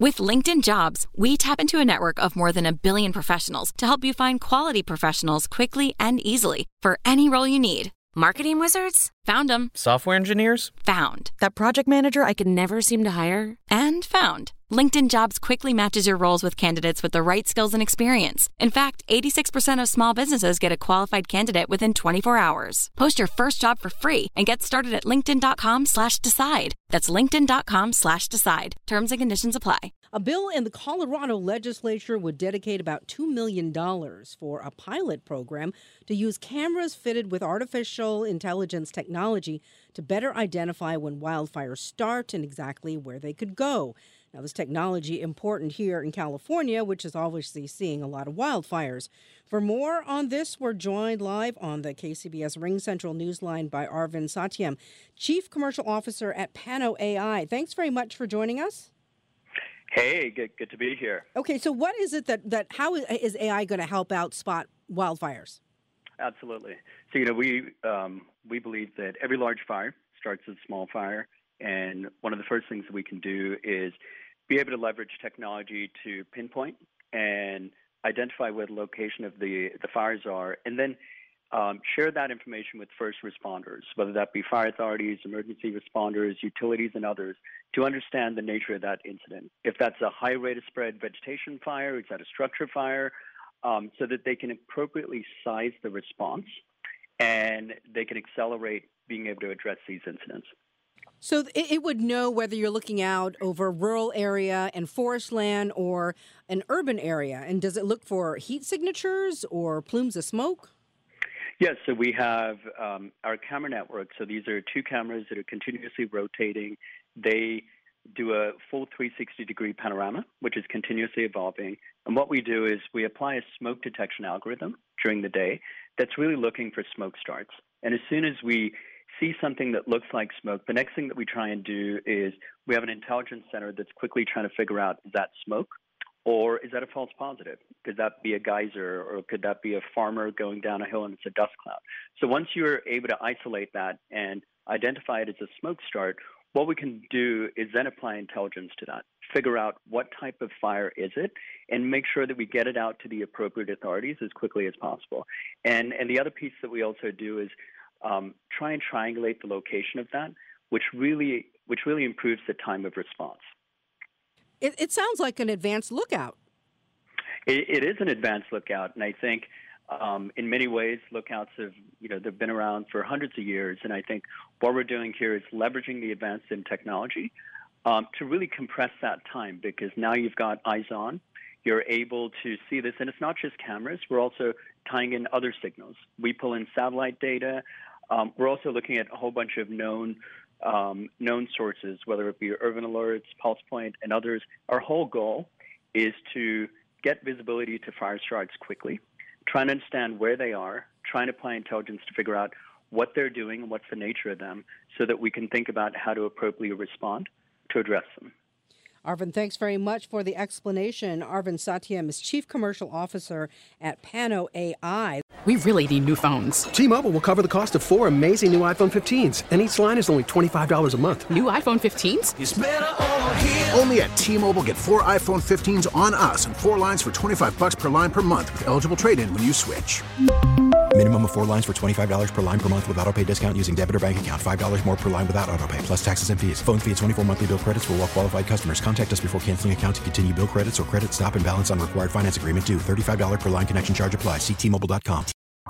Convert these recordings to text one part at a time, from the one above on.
With LinkedIn Jobs, we tap into a network of more than 1 billion professionals to help you find quality professionals quickly and easily for any role you need. Marketing wizards? Found them. Software engineers? Found. That project manager I could never seem to hire? And found. LinkedIn Jobs quickly matches your roles with candidates with the right skills and experience. In fact, 86% of small businesses get a qualified candidate within 24 hours. Post your first job for free and get started at linkedin.com/decide. That's linkedin.com/decide. Terms and conditions apply. A bill in the Colorado legislature would dedicate about $2 million for a pilot program to use cameras fitted with artificial intelligence technology to better identify when wildfires start and exactly where they could go. Now, this technology important here in California, which is obviously seeing a lot of wildfires. For more on this, we're joined live on the KCBS Ring Central Newsline by Arvind Satyam, Chief Commercial Officer at Pano AI. Thanks very much for joining us. Hey, good to be here. Okay, so what is it how is AI going to help out spot wildfires? Absolutely. So, we believe that every large fire starts as a small fire, and one of the first things that we can do is be able to leverage technology to pinpoint and identify where the location of the fires are, and then share that information with first responders, whether that be fire authorities, emergency responders, utilities, and others, to understand the nature of that incident. If that's a high rate of spread vegetation fire, is that a structure fire, so that they can appropriately size the response and they can accelerate being able to address these incidents. So it would know whether you're looking out over rural area and forest land or an urban area. And does it look for heat signatures or plumes of smoke? Yes, so we have our camera network. So these are 2 cameras that are continuously rotating. They do a full 360-degree panorama, which is continuously evolving. And what we do is we apply a smoke detection algorithm during the day that's really looking for smoke starts. And as soon as we see something that looks like smoke, the next thing that we try and do is we have an intelligence center that's quickly trying to figure out, is that smoke? Or is that a false positive? Could that be a geyser, or could that be a farmer going down a hill and it's a dust cloud? So once you're able to isolate that and identify it as a smoke start, what we can do is then apply intelligence to that, figure out what type of fire is it, and make sure that we get it out to the appropriate authorities as quickly as possible. And the other piece that we also do is try and triangulate the location of that, which really improves the time of response. It sounds like an advanced lookout. It is an advanced lookout, and I think in many ways lookouts they've been around for hundreds of years, and I think what we're doing here is leveraging the advance in technology to really compress that time, because now you've got eyes on. You're able to see this, and it's not just cameras. We're also tying in other signals. We pull in satellite data. We're also looking at a whole bunch of known sources, whether it be urban alerts, Pulse Point, and others. Our whole goal is to get visibility to fire starts quickly, trying to understand where they are, trying to apply intelligence to figure out what they're doing and what's the nature of them, so that we can think about how to appropriately respond to address them. Arvind, thanks very much for the explanation. Arvind Satyam is Chief Commercial Officer at Pano AI. We really need new phones. T-Mobile will cover the cost of 4 amazing new iPhone 15s, and each line is only $25 a month. New iPhone 15s? It's better over here. Only at T-Mobile, get 4 iPhone 15s on us and 4 lines for $25 per line per month with eligible trade-in when you switch. Minimum of 4 lines for $25 per line per month with autopay discount using debit or bank account. $5 more per line without autopay, plus taxes and fees. Phone fee at 24 monthly bill credits for well-qualified customers. Contact us before canceling account to continue bill credits or credit stop and balance on required finance agreement due. $35 per line connection charge applies. See T-Mobile.com.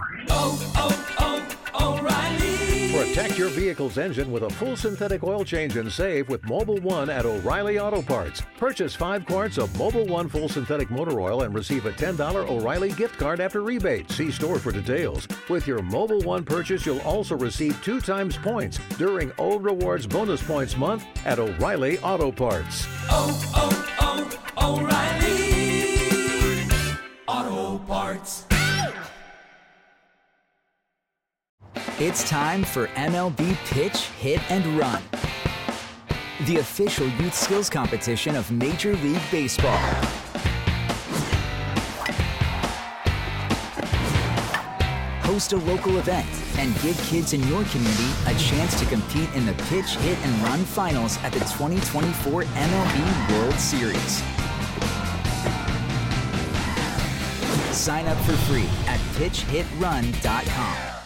O'Reilly. Protect your vehicle's engine with a full synthetic oil change and save with Mobil 1 at O'Reilly Auto Parts. Purchase 5 quarts of Mobil 1 full synthetic motor oil and receive a $10 O'Reilly gift card after rebate. See store for details. With your Mobil 1 purchase, you'll also receive 2 times points during O Rewards Bonus Points Month at O'Reilly Auto Parts. O'Reilly Auto Parts. It's time for MLB Pitch, Hit, and Run, the official youth skills competition of Major League Baseball. host a local event, and give kids in your community a chance to compete in the Pitch, Hit, and Run Finals at the 2024 MLB World Series. Sign up for free at pitchhitrun.com.